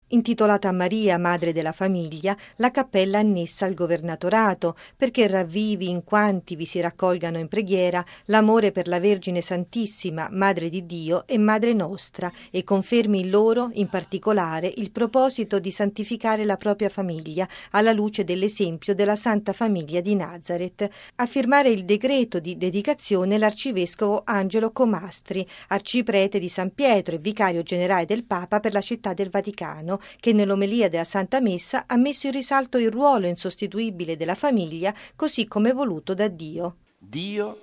Intitolata a Maria, Madre della Famiglia, la cappella annessa al governatorato, perché ravvivi in quanti vi si raccolgano in preghiera l'amore per la Vergine Santissima, Madre di Dio e Madre nostra, e confermi in loro, in particolare, il proposito di santificare la propria famiglia alla luce dell'esempio della Santa Famiglia di Nazareth. A firmare il decreto di dedicazione l'arcivescovo Angelo Comastri, arciprete di San Pietro e vicario generale del Papa per la Città del Vaticano, che nell'omelia della Santa Messa ha messo in risalto il ruolo insostituibile della famiglia così come voluto da Dio. Dio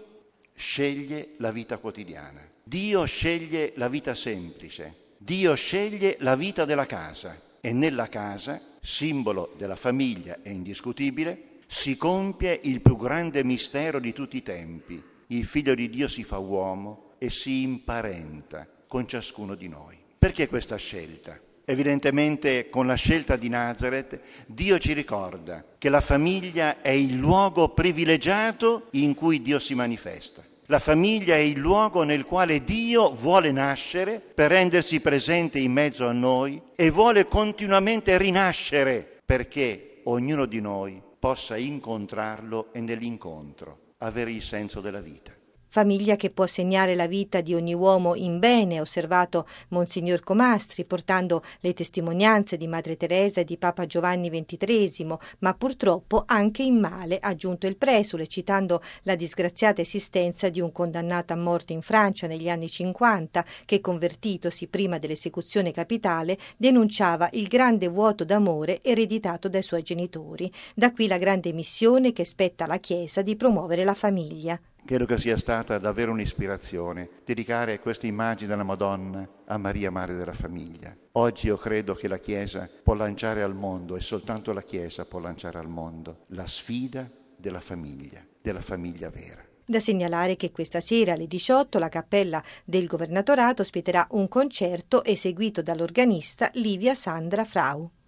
sceglie la vita quotidiana, Dio sceglie la vita semplice, Dio sceglie la vita della casa e nella casa, simbolo della famiglia e indiscutibile, si compie il più grande mistero di tutti i tempi. Il Figlio di Dio si fa uomo e si imparenta con ciascuno di noi. Perché questa scelta? Evidentemente con la scelta di Nazareth Dio ci ricorda che la famiglia è il luogo privilegiato in cui Dio si manifesta. La famiglia è il luogo nel quale Dio vuole nascere per rendersi presente in mezzo a noi e vuole continuamente rinascere perché ognuno di noi possa incontrarlo e nell'incontro avere il senso della vita. Famiglia che può segnare la vita di ogni uomo in bene, ha osservato Monsignor Comastri, portando le testimonianze di Madre Teresa e di Papa Giovanni XXIII, ma purtroppo anche in male, ha aggiunto il presule, citando la disgraziata esistenza di un condannato a morte in Francia negli anni 50, che convertitosi prima dell'esecuzione capitale denunciava il grande vuoto d'amore ereditato dai suoi genitori. Da qui la grande missione che spetta alla Chiesa di promuovere la famiglia. Credo che sia stata davvero un'ispirazione dedicare queste immagini della Madonna a Maria, Madre della Famiglia. Oggi io credo che la Chiesa può lanciare al mondo, e soltanto la Chiesa può lanciare al mondo, la sfida della famiglia vera. Da segnalare che questa sera alle 18 la Cappella del Governatorato ospiterà un concerto eseguito dall'organista Livia Sandra Frau.